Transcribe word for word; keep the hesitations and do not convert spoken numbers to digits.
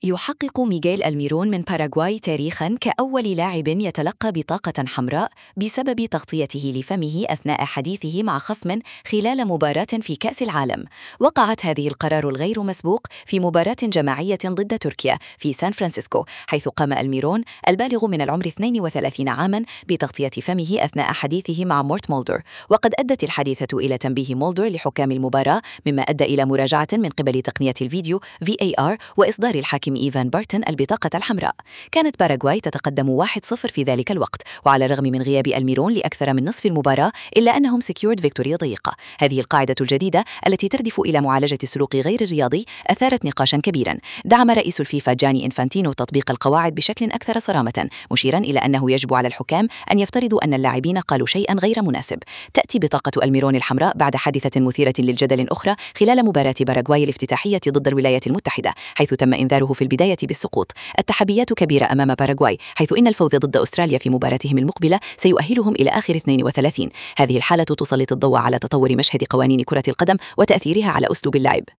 يحقق ميغيل ألميرون من باراغواي تاريخاً كأول لاعب يتلقى بطاقة حمراء بسبب تغطيته لفمه أثناء حديثه مع خصم خلال مباراة في كأس العالم. وقعت هذه القرار الغير مسبوق في مباراة جماعية ضد تركيا في سان فرانسيسكو، حيث قام ألميرون البالغ من العمر اثنين وثلاثين عاماً بتغطية فمه أثناء حديثه مع مورت مولدر. وقد أدت الحادثة إلى تنبيه مولدر لحكام المباراة، مما أدى إلى مراجعة من قبل تقنية الفيديو في إيه آر وإصدار الحاكم إيفان بارتن البطاقة الحمراء. كانت باراغواي تتقدم واحد صفر في ذلك الوقت، وعلى الرغم من غياب ألميرون لأكثر من نصف المباراة إلا أنهم سكيورد فيكتوريا ضيقة. هذه القاعدة الجديدة التي تردف إلى معالجة السلوك غير الرياضي أثارت نقاشا كبيرا. دعم رئيس الفيفا جاني إنفانتينو تطبيق القواعد بشكل أكثر صرامة، مشيرا إلى أنه يجب على الحكام أن يفترضوا أن اللاعبين قالوا شيئا غير مناسب. تأتي بطاقة ألميرون الحمراء بعد حادثة مثيرة للجدل أخرى خلال مباراة باراغواي الافتتاحية ضد الولايات المتحدة، حيث تم إنذاره في البداية بالسقوط. التحديات كبيرة أمام باراغواي، حيث إن الفوز ضد أستراليا في مباراتهم المقبلة سيؤهلهم إلى آخر اثنين وثلاثين. هذه الحالة تسلط الضوء على تطور مشهد قوانين كرة القدم وتأثيرها على أسلوب اللعب.